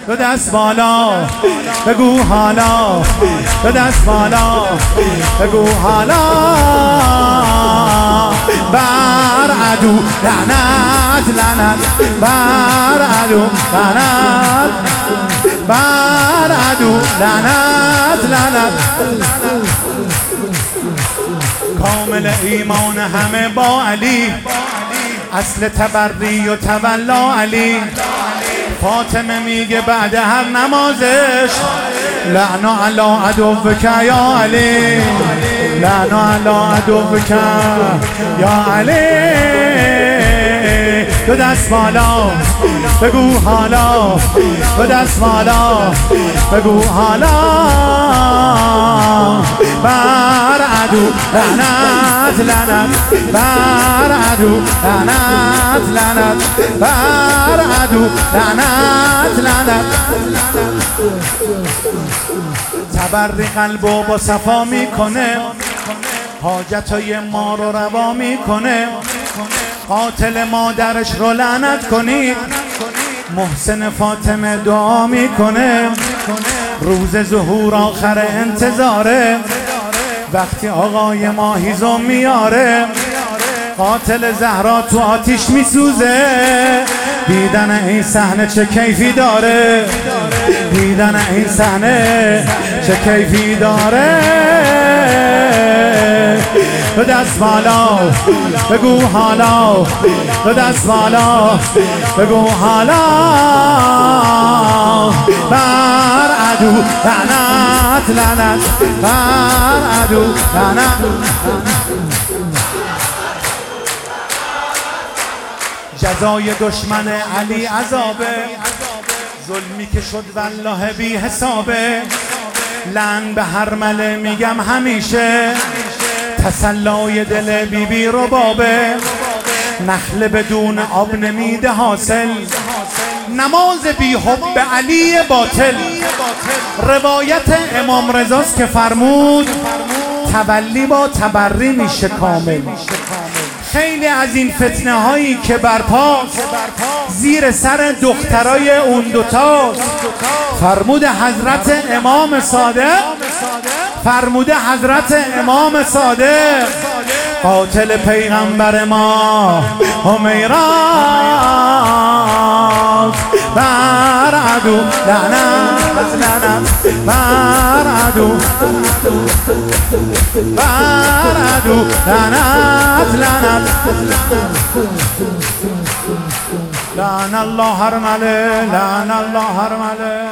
دو دست بالا بگو حالا، دو دست بالا بگو حالا. بر عدو لعنت لعنت، بر عدو لعنت، بر عدو لعنت لعنت. کامل ایمان همه با علی، اصل تبری و تولا علی. فاطمه میگه بعد هر نمازش لعن علی عدوک یا علی، لعن علی عدوک یا علی. دو دست بالا بگو حالا، دو دست بالا بگو حالا. بر عدو لعنت لعنت، بر عدو لعنت لعنت، بر عدو لعنت لعنت. تبری قلبو با صفا میکنه، حاجتای ما رو روا میکنه. قاتل مادرش رو لعنت کنید، محسن فاطمه دعا میکنه. روز ظهور آخر انتظاره، وقتی آقای ما هیزم میاره. قاتل زهرا تو آتیش میسوزه، دیدن این صحنه چه کیفی داره، دیدن این صحنه چه کیفی داره. دو دست بالا بگو حالا، دو دست بالا بگو حالا. بر عدو لعنت لعنت، بر عدو لعنت. جزای دشمن علی عذابه، ظلمی که شد والله بی حسابه. لعن به هر مله میگم همیشه، تسلای دل بی بی ربابه. نخل بدون آب نمیده حاصل، نماز بی حب علی باطل. روایت امام رضاست که فرمود تولی با تبری میشه کامل. خیلی از این فتنه هایی که برپاست زیر سر دخترای اون دوتاست. فرمود حضرت امام صادق، فرمود حضرت امام صادق، قاتل پیغمبر ما همیراست. بر عدو لعنت لعنت، بر عدو، بر عدو لعنت لعنت. لعن الله هرمله، لعن الله هرمله.